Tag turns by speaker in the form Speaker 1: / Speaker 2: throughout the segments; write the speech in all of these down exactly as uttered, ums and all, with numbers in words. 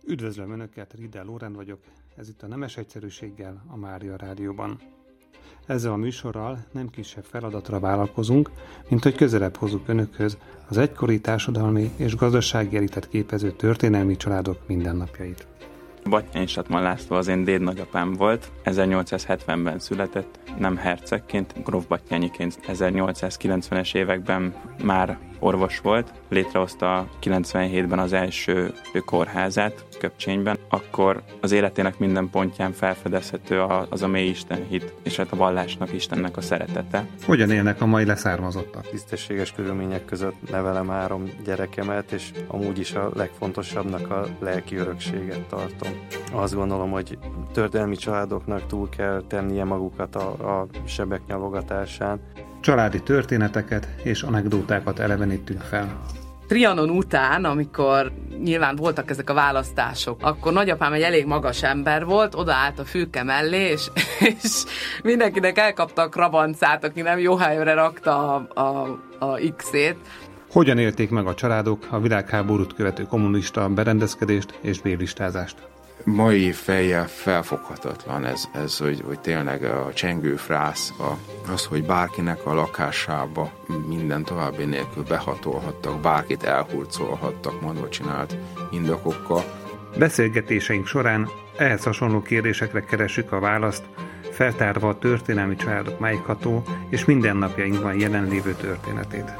Speaker 1: Üdvözlöm Önöket, Riedel Lórend vagyok, ez itt a Nemes Egyszerűséggel a Mária Rádióban. Ezzel a műsorral nem kisebb feladatra vállalkozunk, mint hogy közelebb hozzuk Önökhöz az egykori társadalmi és gazdasági elitet képező történelmi családok mindennapjait.
Speaker 2: Batthyány Satman László az én dédnagyapám volt, ezernyolcszázhetvenben született, nem hercegként, gróf Batthyányiként ezernyolcszázkilencvenes években már orvos volt, létrehozta kilencvenhétben az első kórházát Köpcsényben, akkor az életének minden pontján felfedezhető az a mély istenhit, és hát a vallásnak, Istennek a szeretete.
Speaker 1: Hogyan élnek a mai leszármazottak?
Speaker 3: Tisztességes körülmények között nevelem három gyerekemet, és amúgy is a legfontosabbnak a lelki örökséget tartom. Azt gondolom, hogy történelmi családoknak túl kell tennie magukat a, a sebek nyalogatásán.
Speaker 1: Családi történeteket és anekdótákat elevenítünk fel.
Speaker 4: Trianon után, amikor nyilván voltak ezek a választások, akkor nagyapám egy elég magas ember volt, odaállt a fülke mellé, és, és mindenkinek elkapta a krabancát, aki nem jó helyre rakta a, a, a X-ét.
Speaker 1: Hogyan élték meg a családok a világháborút követő kommunista berendezkedést és bérlistázást?
Speaker 5: Mai fejjel felfoghatatlan ez, ez hogy, hogy tényleg a csengő frász, a, az, hogy bárkinek a lakásába minden további nélkül behatolhattak, bárkit elhurcolhattak mondva csinált indokokkal.
Speaker 1: Beszélgetéseink során ehhez hasonló kérdésekre keressük a választ, feltárva a történelmi családok máigható és mindennapjainkban jelenlévő történetét.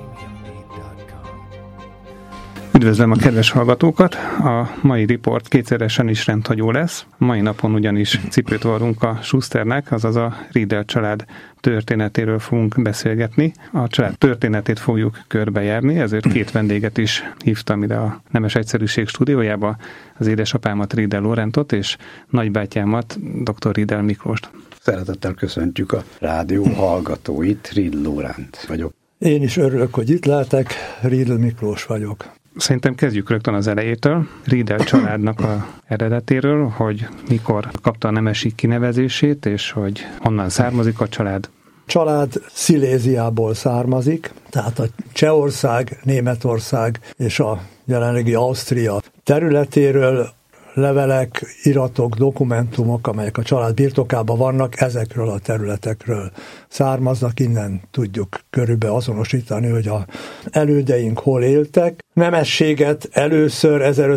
Speaker 1: Üdvözlöm a kedves hallgatókat! A mai riport kétszeresen is rendhagyó lesz. Mai napon ugyanis cipőt varrunk a Schusternek, azaz a Riedel család történetéről fogunk beszélgetni. A család történetét fogjuk körbejárni, ezért két vendéget is hívtam ide a Nemes Egyszerűség stúdiójába, az édesapámat, Riedel Lórendot, és nagybátyámat, dr. Riedel Miklóst.
Speaker 6: Szeretettel köszöntjük a rádió hallgatóit, Riedel Lórend vagyok.
Speaker 7: Én is örülök, hogy itt lehetek, Riedel Miklós vagyok.
Speaker 1: Szerintem kezdjük rögtön az elejétől, Riedel családnak a eredetéről, hogy mikor kapta a nemesi kinevezését, és hogy honnan származik a család.
Speaker 7: Család Sziléziából származik, tehát a Csehország, Németország és a jelenlegi Ausztria területéről. Levelek, iratok, dokumentumok, amelyek a család birtokában vannak, ezekről a területekről származnak, innen tudjuk körülbelül azonosítani, hogy a elődeink hol éltek. Nemességet először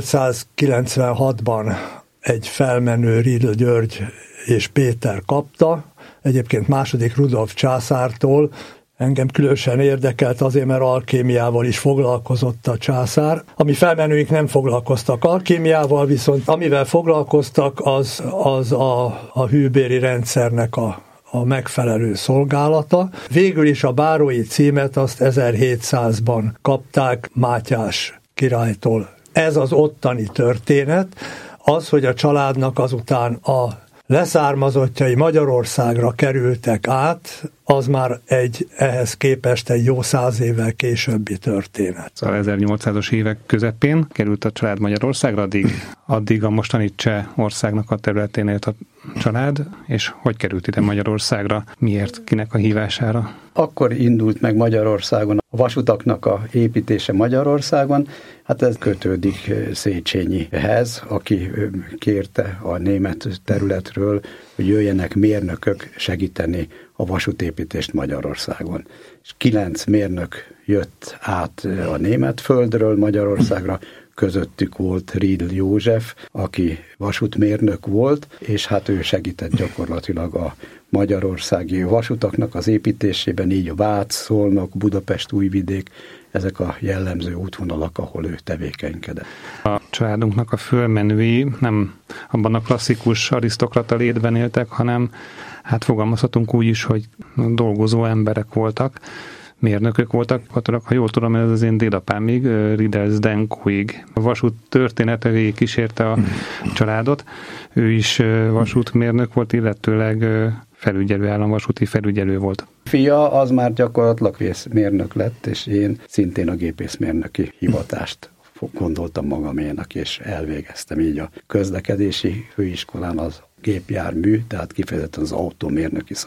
Speaker 7: ezerötszázkilencvenhatban egy felmenő Riedel György és Péter kapta, egyébként második Rudolf császártól. Engem különösen érdekelt azért, mert alkémiával is foglalkozott a császár. Ami felmenőink nem foglalkoztak alkémiával, viszont amivel foglalkoztak, az, az a, a hűbéri rendszernek a, a megfelelő szolgálata. Végül is a bárói címet azt ezerhétszázban kapták Mátyás királytól. Ez az ottani történet. Az, hogy a családnak azután a leszármazottjai Magyarországra kerültek át, az már egy ehhez képest egy jó száz évvel későbbi történet.
Speaker 1: Szóval ezernyolcszázas évek közepén került a család Magyarországra, addig, addig a mostani Csehországnak a területén élt a család, és hogy került ide Magyarországra, miért, kinek a hívására?
Speaker 6: Akkor indult meg Magyarországon a vasutaknak a építése Magyarországon, hát ez kötődik Széchenyihez, aki kérte a német területről, hogy jöjjenek mérnökök segíteni a vasútépítést Magyarországon. És kilenc mérnök jött át a német földről Magyarországra, közöttük volt Riedel József, aki vasútmérnök volt, és hát ő segített gyakorlatilag a magyarországi vasutaknak az építésében, így a Vác, Szolnok, Budapest, Újvidék, ezek a jellemző útvonalak, ahol ő tevékenykedett.
Speaker 1: A családunknak a fölmenői nem abban a klasszikus arisztokrata létben éltek, hanem hát fogalmazhatunk úgy is, hogy dolgozó emberek voltak, mérnökök voltak. Ha jól tudom, ez az én dédapámig, Riedel Zdenkóig vasút története végig kísérte a családot. Ő is vasútmérnök volt, illetőleg felügyelő, államvasúti felügyelő volt.
Speaker 6: Fia az már gyakorlatilag vészmérnök lett, és én szintén a gépészmérnöki hivatást gondoltam magaménak, és elvégeztem így a közlekedési főiskolán az gépjármű, tehát kifejezetten az autómérnöki szakot.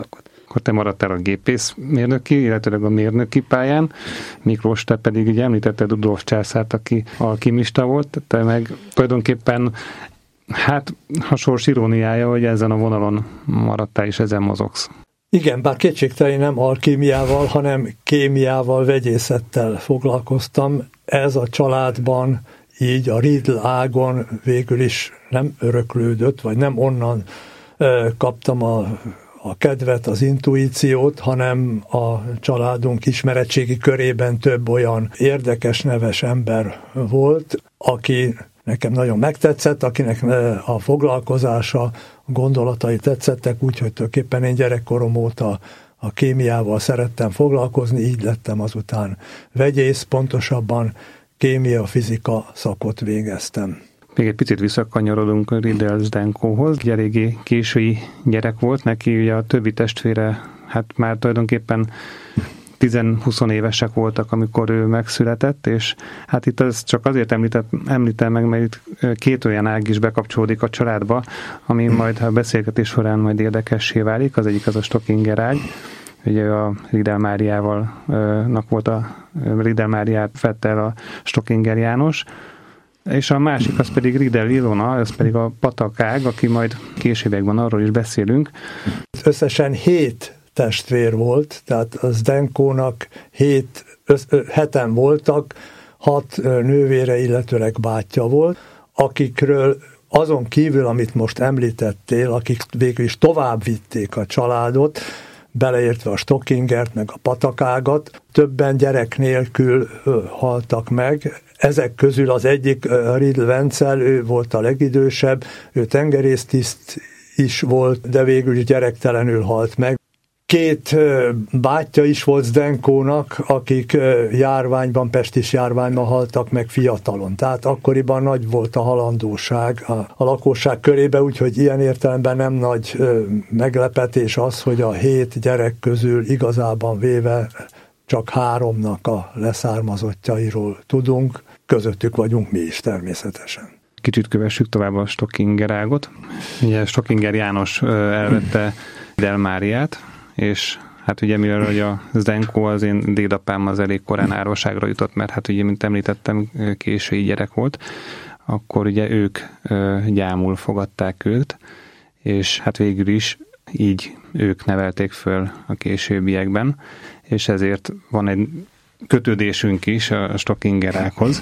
Speaker 1: akkor te maradtál a gépészmérnöki, illetőleg a mérnöki pályán. Miklós, te pedig ugye említetted Rudolf császárt, aki alkimista volt, te meg tulajdonképpen hát a sors iróniája, hogy ezen a vonalon maradtál és ezen mozogsz.
Speaker 7: Igen, bár kétségtelen nem alkémiával, hanem kémiával, vegyészettel foglalkoztam. Ez a családban így a Riedl ágon végül is nem öröklődött, vagy nem onnan ö, kaptam a, a kedvet, az intuíciót, hanem a családunk ismeretségi körében több olyan érdekes, neves ember volt, aki nekem nagyon megtetszett, akinek a foglalkozása, a gondolatai tetszettek, úgyhogy tulajdonképpen én gyerekkorom óta a kémiával szerettem foglalkozni, így lettem azután vegyész, pontosabban kémia-fizika szakot végeztem.
Speaker 1: Még egy picit visszakanyarodunk Riedl Zdenkóhoz. Eléggé késői gyerek volt, neki ugye a többi testvére, hát már tulajdonképpen tíz-húsz évesek voltak, amikor ő megszületett, és hát itt ez csak azért említett, említem meg, mert itt két olyan ág is bekapcsolódik a családba, ami majd a beszélgetés során majd érdekessé válik. Az egyik az a Stockinger ág, ugye a Riedl Máriával nak volt a Riedl Máriát fedte el a Stockinger János, és a másik az pedig Riedl Ilona, ez pedig a patakág, aki majd későbbekben arról is beszélünk.
Speaker 7: Összesen hét testvér volt, tehát a Zdenkónak hét, össz, heten voltak, hat nővére, illetőleg bátyja volt, akikről azon kívül, amit most említettél, akik végül is tovább vitték a családot, beleértve a Stockingert, meg a patakágat, többen gyerek nélkül haltak meg. Ezek közül az egyik, Riedl Vencel, ő volt a legidősebb, ő tengerésztiszt is volt, de végül is gyerektelenül halt meg. Két bátyja is volt Zdenkónak, akik járványban, pestis járványban haltak meg fiatalon. Tehát akkoriban nagy volt a halandóság a, a lakosság körébe, úgyhogy ilyen értelemben nem nagy meglepetés az, hogy a hét gyerek közül igazában véve csak háromnak a leszármazottjairól tudunk, közöttük vagyunk mi is természetesen.
Speaker 1: Kicsit kövessük tovább a Stockinger ágot. Ugye Stockinger János elvette Riedl Máriát, és hát ugye mivel hogy a Zdenko, az én dédapám az elég korán árvaságra jutott, mert hát ugye, mint említettem, késői gyerek volt, akkor ugye ők gyámul fogadták őt, és hát végül is így ők nevelték föl a későbbiekben, és ezért van egy kötődésünk is a Stockingerákhoz,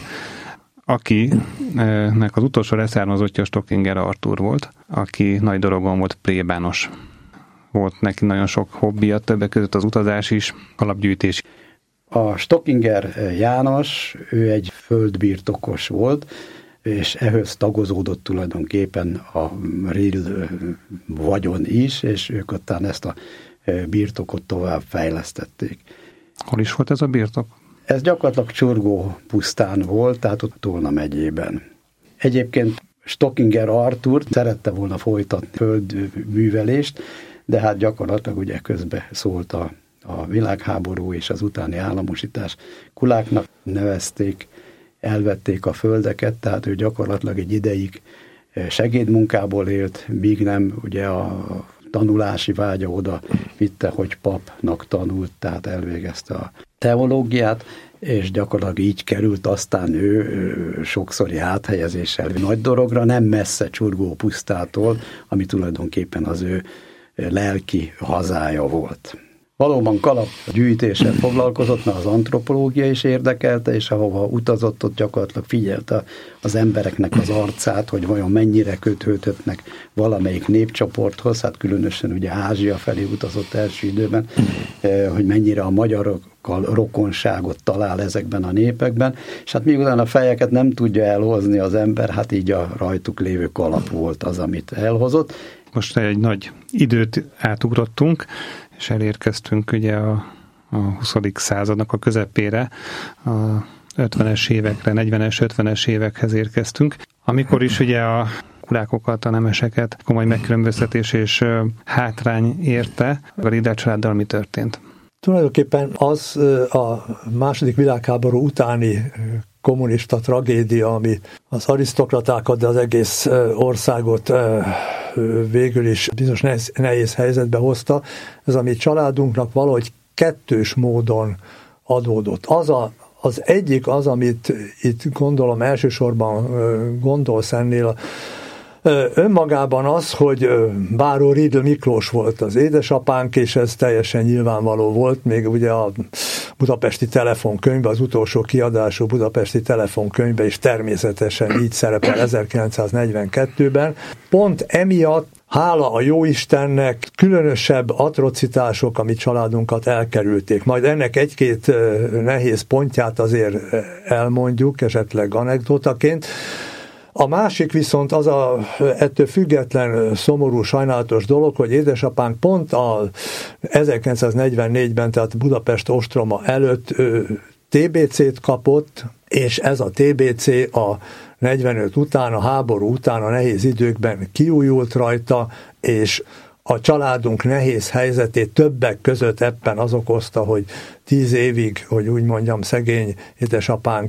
Speaker 1: akinek az utolsó leszármazottja Stockinger Artúr volt, aki nagy dorogon volt plébános. Volt neki nagyon sok hobbija, többek között az utazás is, alapgyűjtés.
Speaker 6: A Stockinger János, ő egy földbirtokos volt, és ehhez tagozódott tulajdonképpen a Riedl vagyon is, és ők aztán ezt a birtokot tovább fejlesztették.
Speaker 1: Hol is volt ez a birtok?
Speaker 6: Ez gyakorlatilag Csurgó pusztán volt, tehát ott Tolna megyében. Egyébként Stockinger Artúr szerette volna folytatni földművelést, de hát gyakorlatilag ugye közbe szólt a, a világháború és az utáni államosítás. Kuláknak nevezték, elvették a földeket, tehát ő gyakorlatilag egy ideig segédmunkából élt, míg nem ugye a tanulási vágya oda vitte, hogy papnak tanult, tehát elvégezte a teológiát, és gyakorlatilag így került aztán ő sokszori áthelyezéssel nagy dorogra, nem messze Csurgó pusztától, ami tulajdonképpen az ő lelki hazája volt. Valóban kalapgyűjtéssel foglalkozott, mert az antropológia is érdekelte, és ahova utazott, ott gyakorlatilag figyelte az embereknek az arcát, hogy vajon mennyire kötődhetnek valamelyik népcsoporthoz, hát különösen ugye Ázsia felé utazott első időben, hogy mennyire a magyarokkal rokonságot talál ezekben a népekben, és hát miután a fejeket nem tudja elhozni az ember, hát így a rajtuk lévő kalap volt az, amit elhozott.
Speaker 1: Most egy nagy időt átugrottunk, és elérkeztünk ugye a, a huszadik századnak a közepére, a ötvenes évekre, negyvenes, ötvenes évekhez érkeztünk, amikor is ugye a kulákokat, a nemeseket komoly megkülönböztetés és hátrány érte. A Riedl családdal mi történt?
Speaker 7: Tulajdonképpen az a második világháború utáni kommunista tragédia, ami az arisztokratákat, de az egész országot végül is bizonyos nehéz, nehéz helyzetbe hozta. Ez a mi családunknak valahogy kettős módon adódott. Az a Az egyik az, amit itt gondolom elsősorban gondolsz ennél, önmagában az, hogy Báró Riedl Miklós volt az édesapánk, és ez teljesen nyilvánvaló volt, még ugye a budapesti telefonkönyvben, az utolsó kiadású budapesti telefonkönyvben is természetesen így szerepel ezerkilencszáznegyvenkettőben. Pont emiatt, hála a jóistennek, különösebb atrocitások, ami családunkat elkerülték. Majd ennek egy-két nehéz pontját azért elmondjuk, esetleg anekdotaként. A másik viszont az a ettől független szomorú, sajnálatos dolog, hogy édesapánk pont a ezerkilencszáznegyvennégyben, tehát Budapest ostroma előtt té bé cét kapott, és ez a té bé cé a negyvenöt után, a háború után, a nehéz időkben kiújult rajta, és a családunk nehéz helyzetét többek között ebben az okozta, hogy tíz évig, hogy úgy mondjam, szegény édesapánk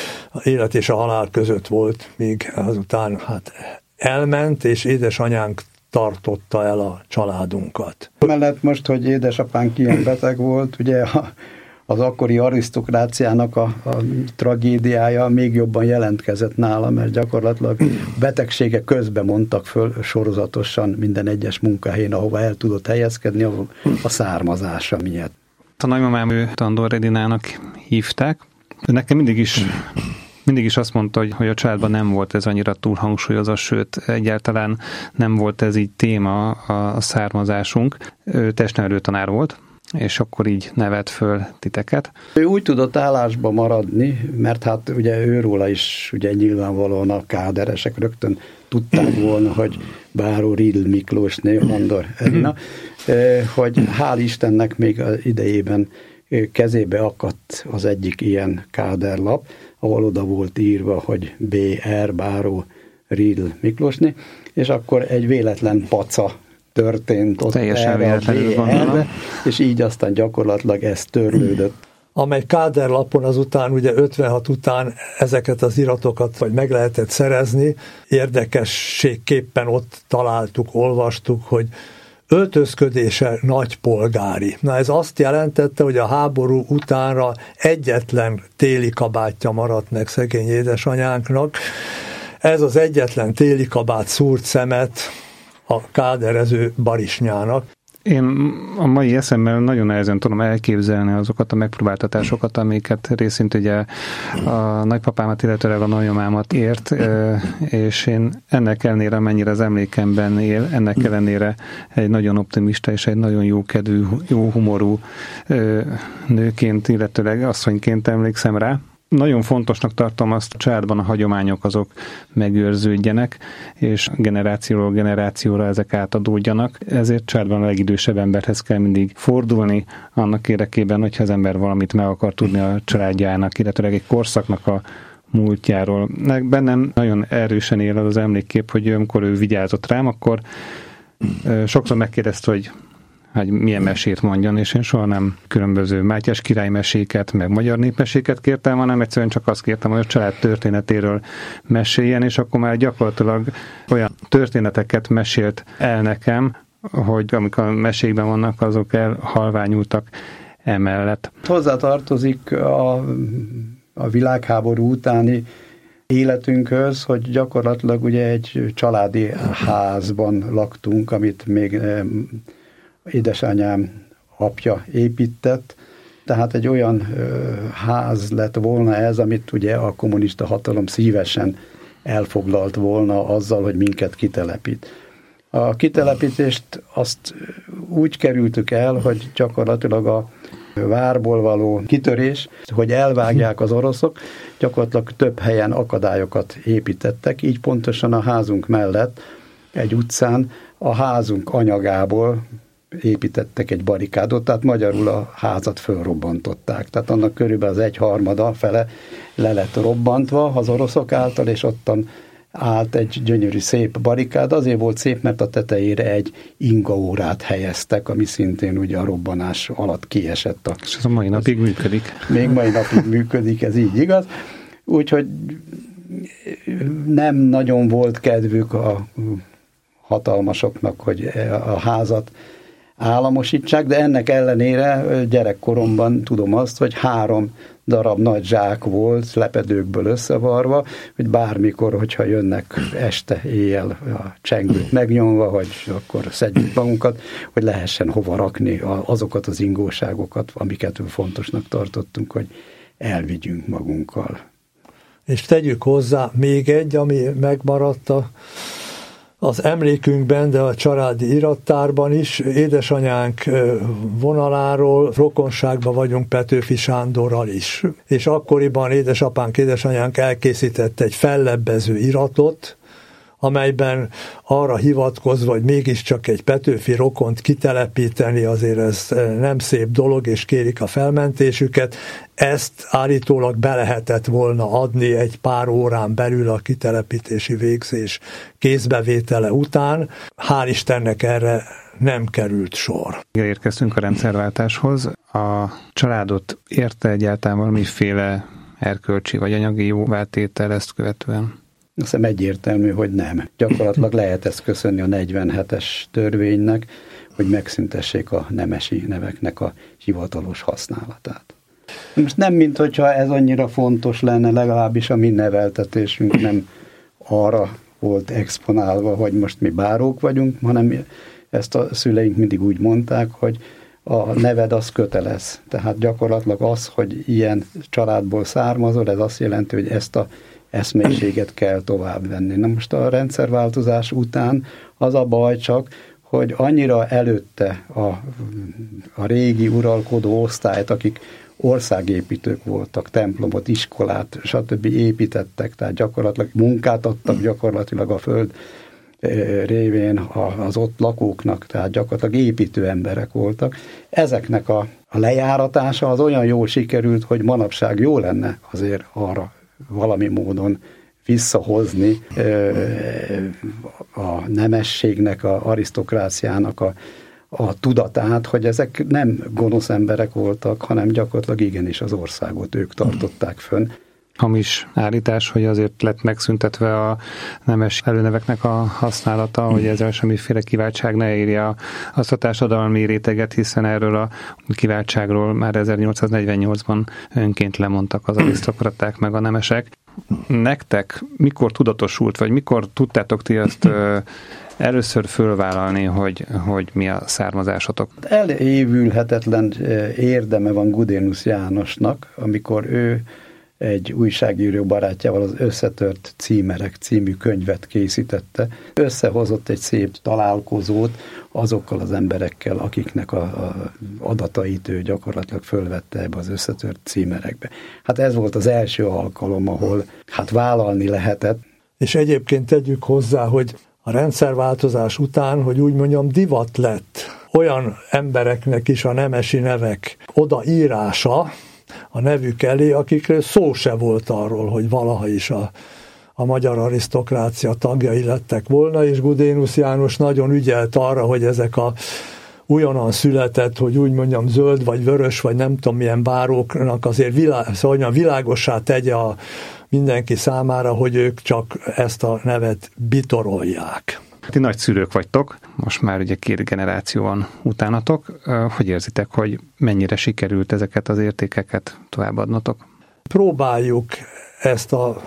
Speaker 7: élet és a halál között volt, míg azután hát elment, és édesanyánk tartotta el a családunkat.
Speaker 6: Mellett most, hogy édesapánk ilyen beteg volt, ugye a, az akkori arisztokráciának a, a tragédiája még jobban jelentkezett nála, mert gyakorlatilag betegsége közben mondtak föl sorozatosan minden egyes munkahelyén, ahova el tudott helyezkedni, ahol a származása miatt.
Speaker 1: A nagymamám ő Tandor Edinának hívták. Nekem mindig is mindig is azt mondta, hogy, hogy a családban nem volt ez annyira túl hangsúlyozva, sőt, egyáltalán nem volt ez így téma a származásunk. Ő testnevelő tanár volt, és akkor így nevelt föl titeket.
Speaker 6: Ő úgy tudott állásba maradni, mert hát ugye őróla is ugye nyilvánvalóan a káderesek rögtön tudták volna, hogy Báró Riedl Miklósné, Tandor Edina, hogy hál' Istennek még az idejében kezébe akadt az egyik ilyen káderlap, ahol oda volt írva, hogy bé er Báró Riedl Miklósné, és akkor egy véletlen paca történt ott
Speaker 1: teljesen
Speaker 6: erre a bé erre, és így aztán gyakorlatilag ez törlődött.
Speaker 7: Amely káderlapon azután, ugye ötvenhat után ezeket az iratokat vagy meg lehetett szerezni, érdekességképpen ott találtuk, olvastuk, hogy öltözködése nagypolgári. Na ez azt jelentette, hogy a háború utánra egyetlen téli kabátja maradt meg szegény édesanyánknak. Ez az egyetlen téli kabát szúrt szemet a káderező barisnyának.
Speaker 1: Én a mai eszemmel nagyon nehezen tudom elképzelni azokat a megpróbáltatásokat, amiket részint ugye a nagypapámat, illetőleg a nagymamámat ért, és én ennek ellenére, mennyire az emlékemben él, ennek ellenére egy nagyon optimista és egy nagyon jókedvű, jó humorú nőként, illetőleg asszonyként emlékszem rá. Nagyon fontosnak tartom azt, a családban a hagyományok azok megőrződjenek, és generációról generációra ezek átadódjanak. Ezért családban a legidősebb emberhez kell mindig fordulni annak érdekében, hogyha az ember valamit meg akar tudni a családjának, illetőleg egy korszaknak a múltjáról. Bennem nagyon erősen él az emlékkép, hogy amikor ő vigyázott rám, akkor sokszor megkérdezte, hogy hogy milyen mesét mondjon, és én soha nem különböző Mátyás király meséket, meg magyar népmeséket kértem, hanem egyszerűen csak azt kértem, hogy a család történetéről meséljen, és akkor már gyakorlatilag olyan történeteket mesélt el nekem, hogy amik a mesékben vannak, azok elhalványultak emellett.
Speaker 6: Hozzá tartozik a, a világháború utáni életünkhöz, hogy gyakorlatilag ugye egy családi házban laktunk, amit még édesanyám apja épített, tehát egy olyan ö, ház lett volna ez, amit ugye a kommunista hatalom szívesen elfoglalt volna azzal, hogy minket kitelepít. A kitelepítést azt úgy kerültük el, hogy gyakorlatilag a várból való kitörés, hogy elvágják az oroszok, gyakorlatilag több helyen akadályokat építettek, így pontosan a házunk mellett egy utcán a házunk anyagából építettek egy barikádot, tehát magyarul a házat fölrobbantották. Tehát annak körülbelül az egyharmada fele le lett robbantva az oroszok által, és ottan állt egy gyönyörű szép barikád. Azért volt szép, mert a tetejére egy ingaórát helyeztek, ami szintén ugye a robbanás alatt kiesett. A,
Speaker 1: és ez a mai napig ez, működik.
Speaker 6: Még mai napig működik, ez így igaz. Úgyhogy nem nagyon volt kedvük a hatalmasoknak, hogy a házat államosítsák, de ennek ellenére gyerekkoromban tudom azt, hogy három darab nagy zsák volt, lepedőkből összevarva, hogy bármikor, hogyha jönnek este, éjjel a csengőt megnyomva, hogy akkor szedjük magunkat, hogy lehessen hova rakni azokat az ingóságokat, amiket fontosnak tartottunk, hogy elvigyünk magunkkal.
Speaker 7: És tegyük hozzá még egy, ami megmaradt a az emlékünkben, de a családi irattárban is, édesanyánk vonaláról rokonságban vagyunk Petőfi Sándorral is. És akkoriban édesapánk, édesanyánk elkészített egy fellebbező iratot, amelyben arra hivatkozva, hogy mégiscsak egy Petőfi rokont kitelepíteni, azért ez nem szép dolog, és kérik a felmentésüket. Ezt állítólag be lehetett volna adni egy pár órán belül a kitelepítési végzés kézbevétele után. Hál' Istennek erre nem került sor.
Speaker 1: Érkeztünk a rendszerváltáshoz. A családot érte egyáltalán valamiféle erkölcsi vagy anyagi jóváltétel ezt követően?
Speaker 6: Azt hiszem egyértelmű, hogy nem. Gyakorlatilag lehet ezt köszönni a negyvenhetes törvénynek, hogy megszüntessék a nemesi neveknek a hivatalos használatát. Most nem, minthogyha ez annyira fontos lenne, legalábbis a mi neveltetésünk nem arra volt exponálva, hogy most mi bárók vagyunk, hanem ezt a szüleink mindig úgy mondták, hogy a neved az kötelez. Tehát gyakorlatilag az, hogy ilyen családból származol, ez azt jelenti, hogy ezt a eszménységet kell tovább venni. Na most a rendszerváltozás után az a baj csak, hogy annyira előtte a, a régi uralkodó osztályt, akik országépítők voltak, templomot, iskolát, stb. Építettek, tehát gyakorlatilag munkát adtak gyakorlatilag a föld révén az ott lakóknak, tehát gyakorlatilag építő emberek voltak. Ezeknek a, a lejáratása az olyan jól sikerült, hogy manapság jó lenne azért arra valami módon visszahozni a nemességnek, a arisztokráciának a, a tudatát, hogy ezek nem gonosz emberek voltak, hanem gyakorlatilag igenis az országot ők tartották fönn.
Speaker 1: Hamis állítás, hogy azért lett megszüntetve a nemes előneveknek a használata, hogy ezzel semmiféle kiváltság ne érje azt a társadalmi réteget, hiszen erről a kiváltságról már ezernyolcszáznegyvennyolcban önként lemondtak az arisztokraták meg a nemesek. Nektek mikor tudatosult, vagy mikor tudtátok ti azt először fölvállalni, hogy, hogy mi a származásotok?
Speaker 6: Elévülhetetlen érdeme van Gudénusz Jánosnak, amikor ő egy újságíró barátjával az Összetört címerek című könyvet készítette. Összehozott egy szép találkozót azokkal az emberekkel, akiknek a, a adatait ő gyakorlatilag fölvette ebbe az Összetört címerekbe. Hát ez volt az első alkalom, ahol hát vállalni lehetett. És
Speaker 7: egyébként tegyük hozzá, hogy a rendszerváltozás után, hogy úgy mondjam, divat lett olyan embereknek is a nemesi nevek odaírása a nevük elé, akikről szó se volt arról, hogy valaha is a, a magyar arisztokrácia tagjai lettek volna, és Gudénusz János nagyon ügyelt arra, hogy ezek a újonnan született, hogy úgy mondjam, zöld vagy vörös, vagy nem tudom milyen báróknak azért vilá, szóval világossá tegye a mindenki számára, hogy ők csak ezt a nevet bitorolják.
Speaker 1: Ti nagy szülők vagytok, most már ugye két generáció van utánatok. Hogy érzitek, hogy mennyire sikerült ezeket az értékeket továbbadnotok?
Speaker 7: Próbáljuk ezt a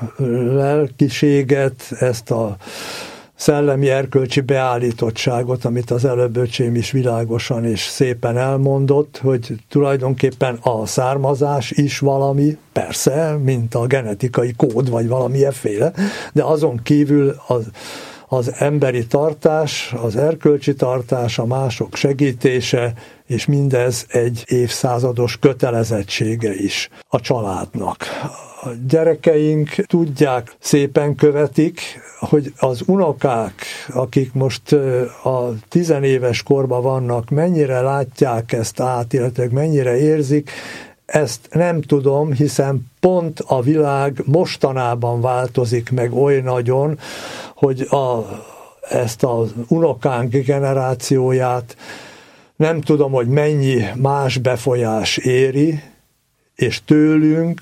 Speaker 7: lelkiséget, ezt a szellemi erkölcsi beállítottságot, amit az előbb öcsém is világosan és szépen elmondott, hogy tulajdonképpen a származás is valami, persze, mint a genetikai kód, vagy valami efféle, de azon kívül az az emberi tartás, az erkölcsi tartás, a mások segítése, és mindez egy évszázados kötelezettsége is a családnak. A gyerekeink tudják, szépen követik, hogy az unokák, akik most a tizenéves korban vannak, mennyire látják ezt át, illetve mennyire érzik, ezt nem tudom, hiszen pont a világ mostanában változik meg oly nagyon, hogy a, ezt az unokánk generációját nem tudom, hogy mennyi más befolyás éri, és tőlünk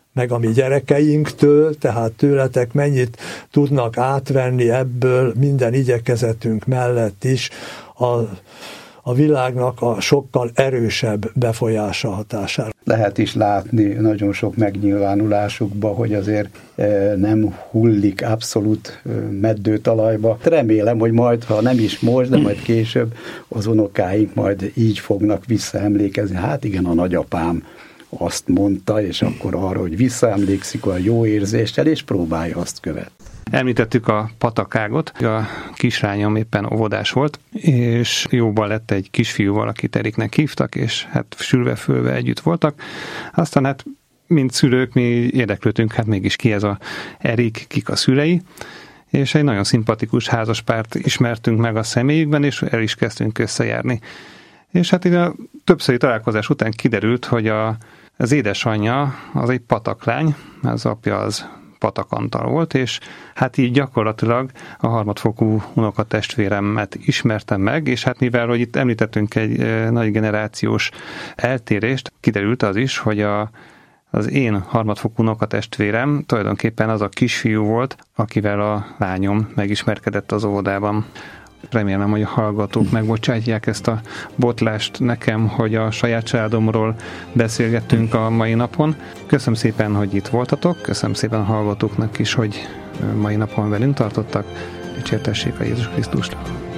Speaker 7: meg a mi gyerekeinktől, tehát tőletek mennyit tudnak átvenni ebből minden igyekezetünk mellett is a, a világnak a sokkal erősebb befolyása hatására.
Speaker 6: Lehet is látni nagyon sok megnyilvánulásukba, hogy azért nem hullik abszolút meddőtalajba. Remélem, hogy majd, ha nem is most, de majd később az unokáink majd így fognak visszaemlékezni. Hát igen, a nagyapám azt mondta, és akkor arra, hogy visszaemlékszik a jó érzéssel, és próbálja azt követni.
Speaker 1: Említettük a patakágot, a kislányom éppen óvodás volt, és jóban lett egy kisfiúval, akit Eriknek hívtak, és hát sülve-fülve együtt voltak. Aztán hát, mint szülők, mi érdeklődtünk, hát mégis ki ez a Erik, kik a szülei, és egy nagyon szimpatikus házaspárt ismertünk meg a személyükben, és el is kezdtünk összejárni. És hát így a többszöri találkozás után kiderült, hogy a, az édesanyja az egy pataklány, az apja az Patak Antal volt, és hát így gyakorlatilag a harmadfokú unokatestvéremet ismertem meg, és hát mivel, hogy itt említettünk egy e, nagy generációs eltérést, kiderült az is, hogy a, az én harmadfokú unokatestvérem tulajdonképpen az a kisfiú volt, akivel a lányom megismerkedett az óvodában. Remélem, hogy a hallgatók megbocsátják ezt a botlást nekem, hogy a saját családomról beszélgettünk a mai napon. Köszönöm szépen, hogy itt voltatok, köszönöm szépen a hallgatóknak is, hogy mai napon velünk tartottak. Dicsértessék a Jézus Krisztust!